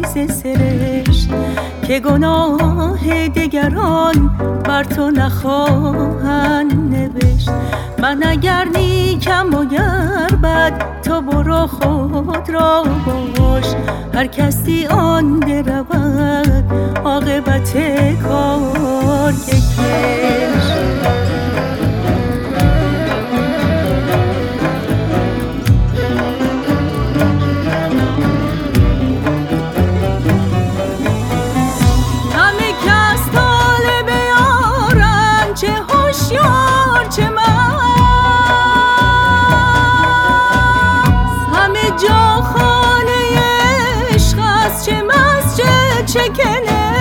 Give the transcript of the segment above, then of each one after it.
پاکیزه سرشت که گناه دگران بر تو نخواهند نوشت. من اگر نیکم و گر بد تو برو خود را باش، هر کسی آن درود عاقبت کار یکیش. چه مست همه جا خانه عشق است، چه مست چه چکنه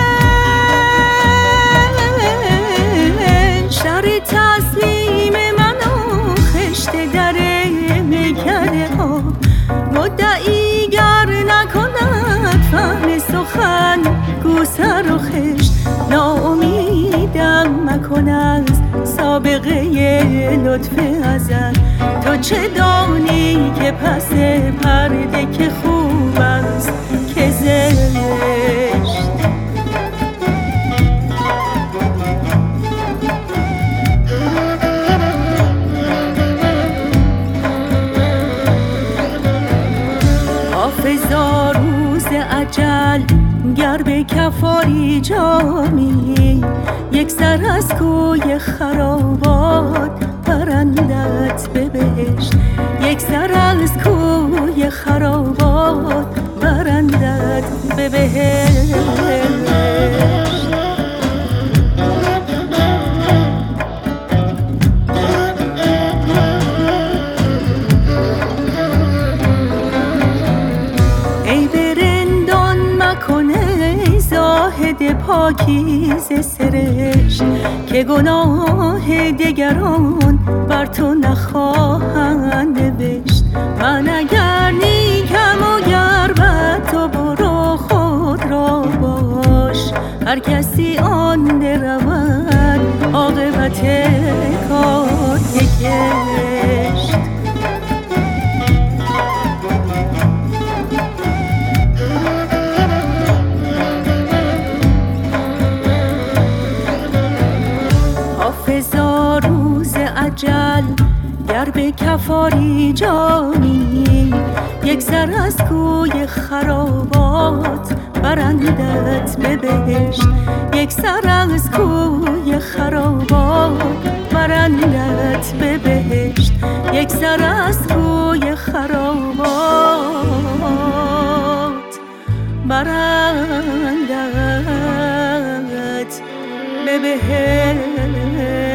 شر تسلیم من و خشت در میکده ها. مدعی گر نکند فهم سخن گو سر و خشت، ناامیدم مکن از سابقه لطف ازل. تو چه دانی که پس پرده که خوب است که زشت. حافظا روز اجل گر به کفاری جامی، یک سر از کوی خرابات برندت به بهشت. یک سر از کوی خرابات برندت به بهشت. ای برندان مکنه زاهد پاکیزه سرشت که گناه دگران بر تو نخواهند نوشت. من اگر نیکم و گر بد تو برو خود را باش، هر کسی آن درود عاقبت کار یکیش. حافظا روز اجل گر به کفاری جانی، یک سر از کوی خرابات برندت به بهشت. یک سر از کوی خرابات برندت به بهشت. یک سر از کوی خرابات برندت به بهشت.